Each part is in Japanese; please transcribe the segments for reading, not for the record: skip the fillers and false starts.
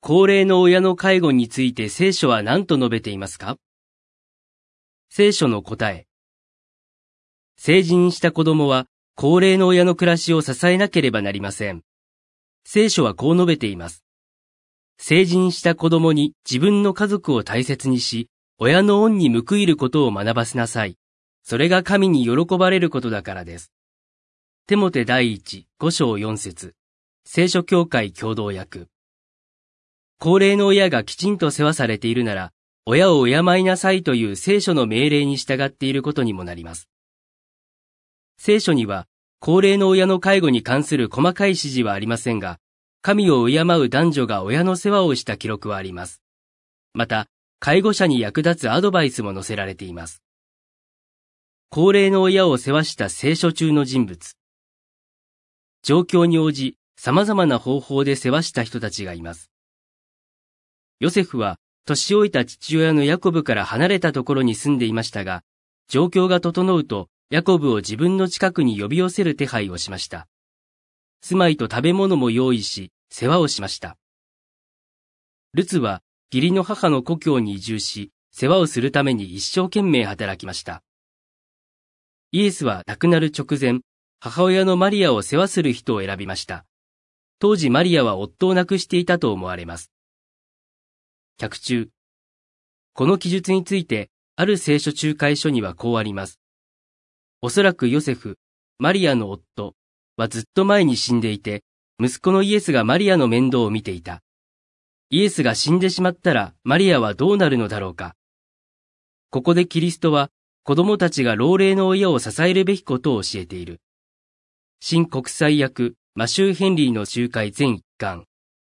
高齢の親の介護について聖書は何と述べていますか？聖書の答え。成人した子供は高齢の親の暮らしを支えなければなりません。聖書はこう述べています。成人した子供に自分の家族を大切にし、親の恩に報いることを学ばせなさい。それが神に喜ばれることだからです。テモテ第一5章4節、聖書教会共同訳。高齢の親がきちんと世話されているなら、親を敬いなさいという聖書の命令に従っていることにもなります。聖書には、高齢の親の介護に関する細かい指示はありませんが、神を敬う男女が親の世話をした記録はあります。また、介護者に役立つアドバイスも載せられています。高齢の親を世話した聖書中の人物。状況に応じ、様々な方法で世話した人たちがいます。ヨセフは、年老いた父親のヤコブから離れたところに住んでいましたが、状況が整うと、ヤコブを自分の近くに呼び寄せる手配をしました。住まいと食べ物も用意し、世話をしました。ルツは、義理の母の故郷に移住し、世話をするために一生懸命働きました。イエスは亡くなる直前、母親のマリアを世話する人を選びました。当時マリアは夫を亡くしていたと思われます。脚注。この記述について、ある聖書仲介書にはこうあります。おそらくヨセフ、マリアの夫はずっと前に死んでいて、息子のイエスがマリアの面倒を見ていた。イエスが死んでしまったらマリアはどうなるのだろうか。ここでキリストは子供たちが老齢の親を支えるべきことを教えている。新国際訳マシュー・ヘンリーの仲介全一巻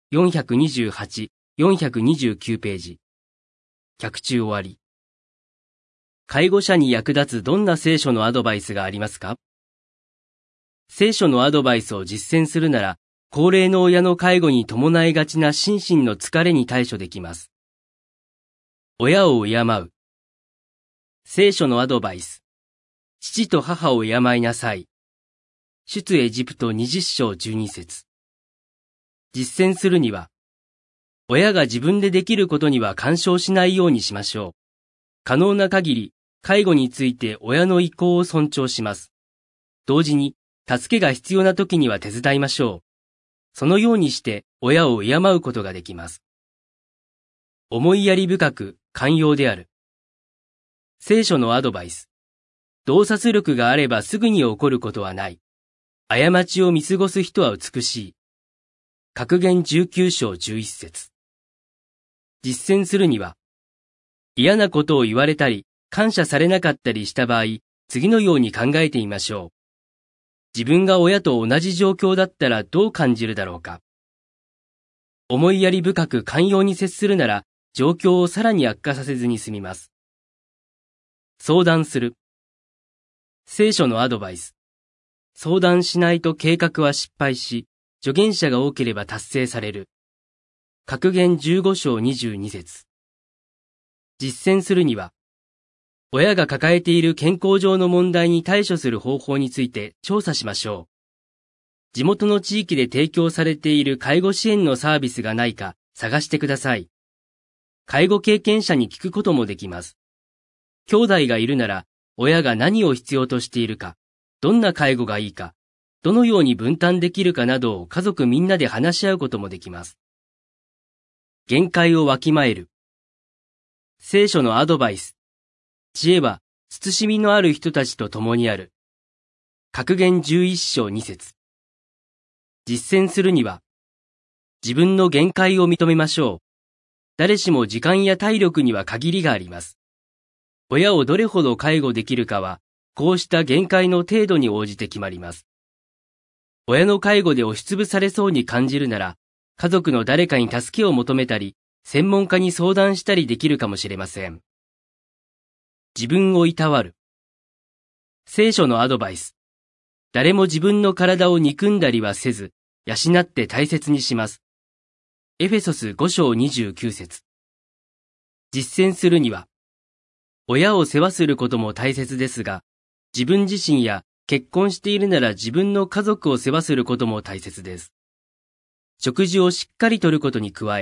428、429ページ。脚注終わり。介護者に役立つどんな聖書のアドバイスがありますか？聖書のアドバイスを実践するなら、高齢の親の介護に伴いがちな心身の疲れに対処できます。親を敬う。聖書のアドバイス。父と母を敬いなさい。出エジプト20章12節。実践するには、親が自分でできることには干渉しないようにしましょう。可能な限り、介護について親の意向を尊重します。同時に、助けが必要な時には手伝いましょう。そのようにして親を敬うことができます。思いやり深く寛容である。聖書のアドバイス。洞察力があればすぐに起こることはない。過ちを見過ごす人は美しい。格言19章11節。実践するには、嫌なことを言われたり、感謝されなかったりした場合、次のように考えてみましょう。自分が親と同じ状況だったらどう感じるだろうか。思いやり深く寛容に接するなら、状況をさらに悪化させずに済みます。相談する。聖書のアドバイス。相談しないと計画は失敗し、助言者が多ければ達成される。格言15章22節。実践するには、親が抱えている健康上の問題に対処する方法について調査しましょう。地元の地域で提供されている介護支援のサービスがないか探してください。介護経験者に聞くこともできます。兄弟がいるなら、親が何を必要としているか、どんな介護がいいか、どのように分担できるかなどを家族みんなで話し合うこともできます。限界をわきまえる。聖書のアドバイス。知恵は、慎みのある人たちと共にある。格言11章2節。実践するには、自分の限界を認めましょう。誰しも時間や体力には限りがあります。親をどれほど介護できるかは、こうした限界の程度に応じて決まります。親の介護で押しつぶされそうに感じるなら、家族の誰かに助けを求めたり、専門家に相談したりできるかもしれません。自分をいたわる。聖書のアドバイス。誰も自分の体を憎んだりはせず、養って大切にします。エフェソス5章29節。実践するには、親を世話することも大切ですが、自分自身や結婚しているなら自分の家族を世話することも大切です。食事をしっかりとることに加え、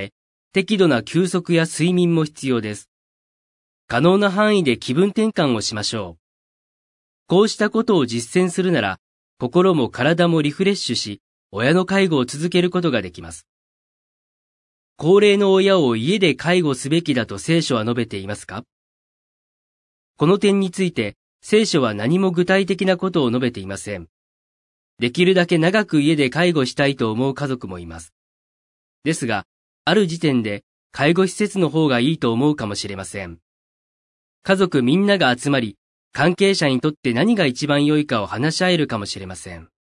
適度な休息や睡眠も必要です。可能な範囲で気分転換をしましょう。こうしたことを実践するなら、心も体もリフレッシュし、親の介護を続けることができます。高齢の親を家で介護すべきだと聖書は述べていますか？この点について、聖書は何も具体的なことを述べていません。できるだけ長く家で介護したいと思う家族もいます。ですが、ある時点で介護施設の方がいいと思うかもしれません。家族みんなが集まり、関係者にとって何が一番良いかを話し合えるかもしれません。